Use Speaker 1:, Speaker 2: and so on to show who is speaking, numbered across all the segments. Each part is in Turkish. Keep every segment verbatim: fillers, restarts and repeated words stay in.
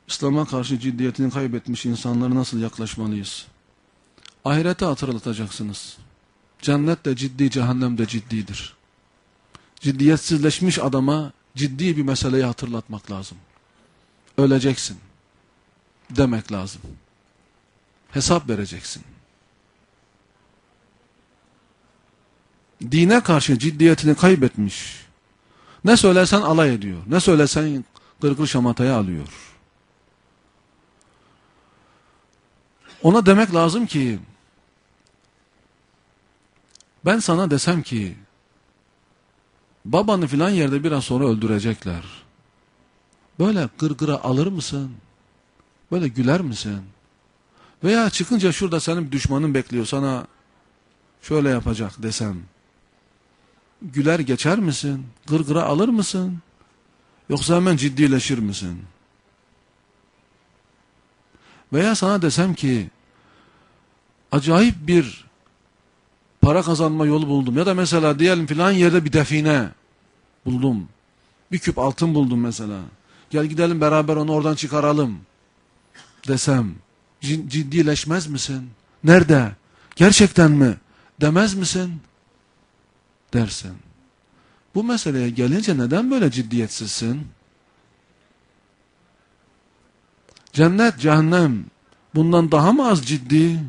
Speaker 1: İslam'a karşı ciddiyetini kaybetmiş insanlara nasıl yaklaşmalıyız? Ahirete hatırlatacaksınız. Cennet de ciddi, cehennem de ciddidir. Ciddiyetsizleşmiş adama ciddi bir meseleyi hatırlatmak lazım. Öleceksin demek lazım. Hesap vereceksin. Dine karşı ciddiyetini kaybetmiş. Ne söylersen alay ediyor. Ne söylesen gırgır şamataya alıyor. Ona demek lazım ki, ben sana desem ki babanı filan yerde biraz sonra öldürecekler. Böyle gırgıra alır mısın? Böyle güler misin? Veya çıkınca şurada senin düşmanın bekliyor, sana şöyle yapacak desem, güler geçer misin? Gırgıra alır mısın? Yoksa hemen ciddileşir misin? Veya sana desem ki acayip bir para kazanma yolu buldum. Ya da mesela diyelim filan yerde bir define buldum. Bir küp altın buldum mesela. Gel gidelim beraber onu oradan çıkaralım desem, ciddileşmez misin? Nerede? Gerçekten mi? Demez misin? Dersin. Bu meseleye gelince neden böyle ciddiyetsizsin? Cennet, cehennem bundan daha mı az ciddi?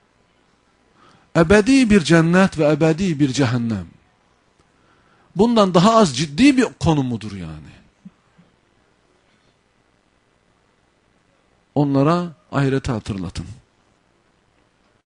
Speaker 1: Ebedi bir cennet ve ebedi bir cehennem bundan daha az ciddi bir konu mudur yani? Onlara ahireti hatırlatın.